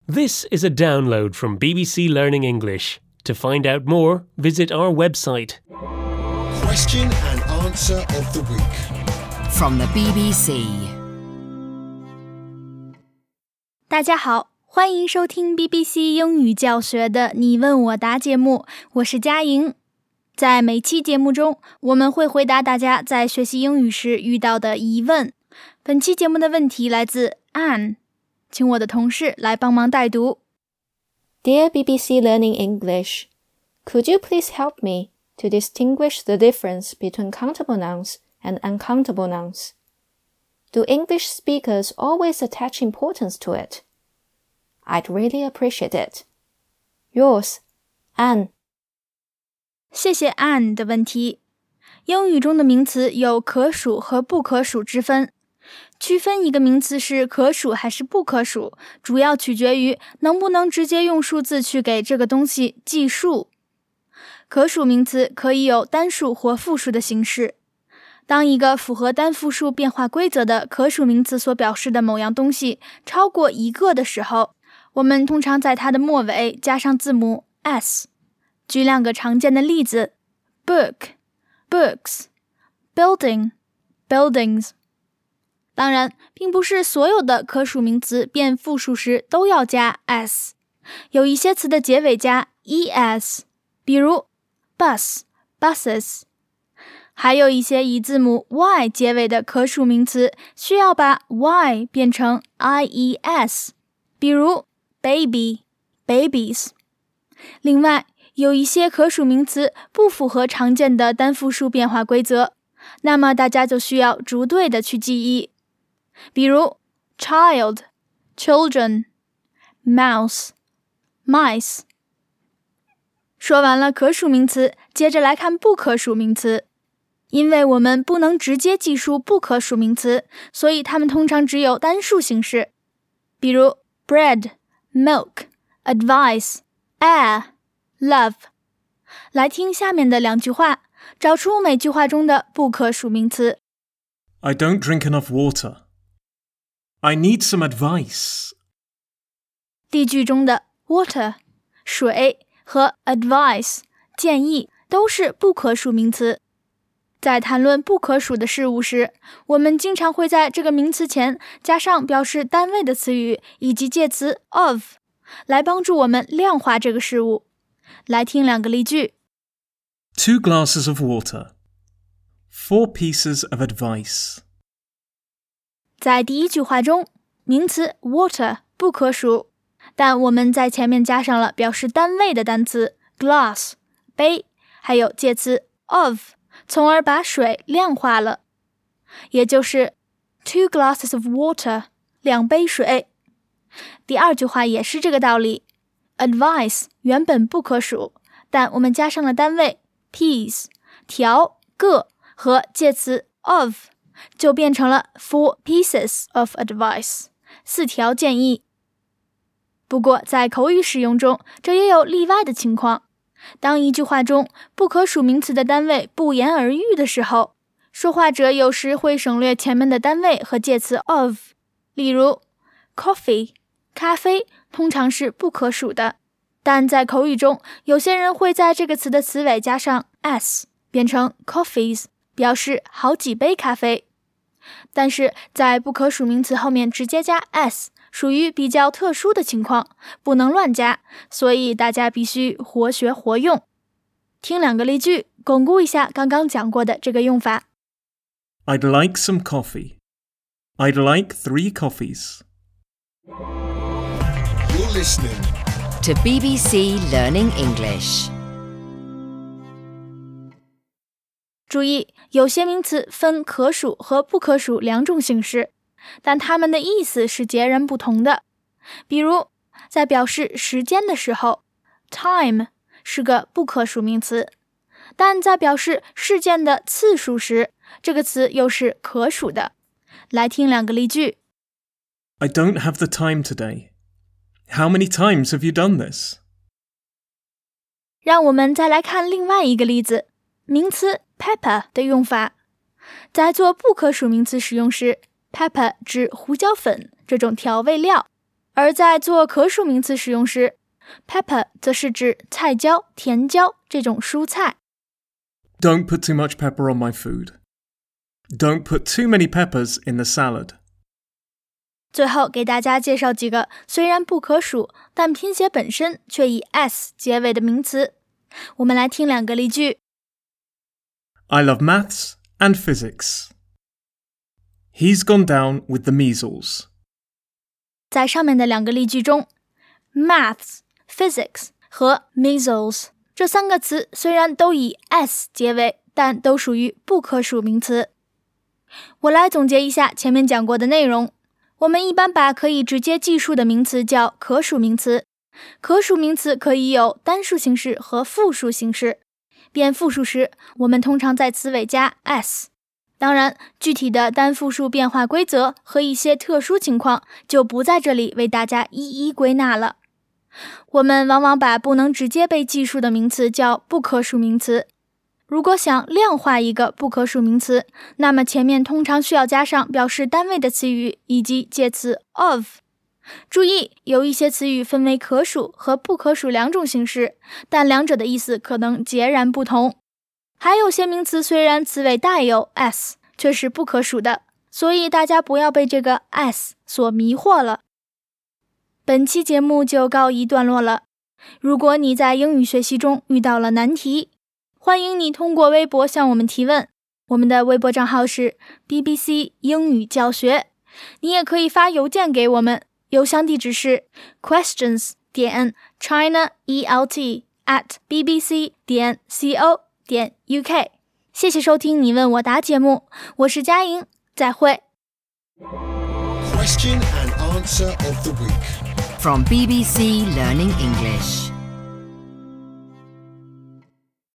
This is a download from BBC Learning English. To find out more, visit our website. Question and answer of the week. From the BBC. 大家好，欢迎收听 BBC 英语教学的你问我答节目，我是佳莹。在每期节目中，我们会回答大家在学习英语时遇到的疑问。本期节目的问题来自 Anne， 请我的同事来帮忙代读。 Dear BBC Learning English, could you please help me to distinguish the difference between countable nouns and uncountable nouns? Do English speakers always attach importance to it? I'd really appreciate it. Yours, Anne. 谢谢 Anne 的问题。英语中的名词有可数和不可数之分。区分一个名词是可数还是不可数，主要取决于能不能直接用数字去给这个东西计数。可数名词可以有单数或复数的形式。当一个符合单复数变化规则的可数名词所表示的某样东西超过一个的时候，我们通常在它的末尾加上字母 s。举两个常见的例子 book, books, building, buildings。 当然，并不是所有的可数名词变复数时都要加 s， 有一些词的结尾加 es， 比如 bus, buses。 还有一些以字母 y 结尾的可数名词需要把 y 变成 ies， 比如 baby, babies。 另外，有一些可数名词不符合常见的单复数变化规则，那么大家就需要逐对的去记忆。比如 child, children, mouse, mice。 说完了可数名词，接着来看不可数名词。因为我们不能直接记述不可数名词，所以它们通常只有单数形式。比如 bread, milk, advice, air, love。 来听下面的两句话，找出每句话中的不可数名词。 I don't drink enough water. I need some advice. 例句中的 water 水和 advice 建议都是不可数名词。在谈论不可数的事物时，我们经常会在这个名词前加上表示单位的词语以及介词 of， 来帮助我们量化这个事物。来听两个例句。 2 glasses of water. 4 pieces of advice. 在第一句话中，名词 water 不可数，但我们在前面加上了表示单位的单词 glass 杯，还有介词 of， 从而把水量化了，也就是2 glasses of water 2杯水。第二句话也是这个道理， advice 原本不可数，但我们加上了单位 piece 条个和介词 of， 就变成了 4 pieces of advice 4条建议。不过在口语使用中，这也有例外的情况。当一句话中不可数名词的单位不言而喻的时候，说话者有时会省略前面的单位和介词 of。 例如 coffee 咖啡通常是不可数的，但在口语中有些人会在这个词的词尾加上 s， 变成 coffees， 表示好几杯咖啡。但是在不可数名词后面直接加 s属于比较特殊的情况，不能乱加，所以大家必须活学活用。听两个例句，巩固一下刚刚讲过的这个用法。 I'd like some coffee. I'd like 3 coffees. You're listening To BBC Learning English. 注意，有些名词分可数和不可数两种形式，但它们的意思是截然不同的。比如，在表示时间的时候 time 是个不可数名词，但在表示事件的次数时，这个词又是可数的。来听两个例句。 I don't have the time today. How many times have you done this? 让我们再来看另外一个例子，名词 pepper 的用法。在做不可数名词使用时， pepper 指胡椒粉这种调味料， 而在做可数名词使用时， pepper 则是指菜椒、甜椒这种蔬菜。 Don't put too much pepper on my food. Don't put too many peppers in the salad. 最后给大家介绍几个虽然不可数，但拼写本身却以 s 结尾的名词。我们来听2个例句。 I love maths and physics. He's gone down with the measles. 在上面的2个例句中， maths、physics 和 measles 这3个词虽然都以 s 结尾，但都属于不可数名词。我来总结一下前面讲过的内容。我们一般把可以直接计数的名词叫可数名词。可数名词可以有单数形式和复数形式。变复数时，我们通常在词尾加 s。当然，具体的单复数变化规则和一些特殊情况就不在这里为大家一一归纳了。我们往往把不能直接被计数的名词叫不可数名词。如果想量化一个不可数名词，那么前面通常需要加上表示单位的词语以及介词 of。 注意，有一些词语分为可数和不可数2种形式，但两者的意思可能截然不同。还有些名词虽然词尾带有 s， 却是不可数的，所以大家不要被这个 s 所迷惑了。本期节目就告一段落了。如果你在英语学习中遇到了难题，欢迎你通过微博向我们提问，我们的微博账号是 BBC 英语教学。你也可以发邮件给我们，邮箱地址是 questions.chinalt@bbc.co.uk。 谢谢收听你问我答节目，我是佳莹，再会。 Question and answer of the week. From BBC Learning English.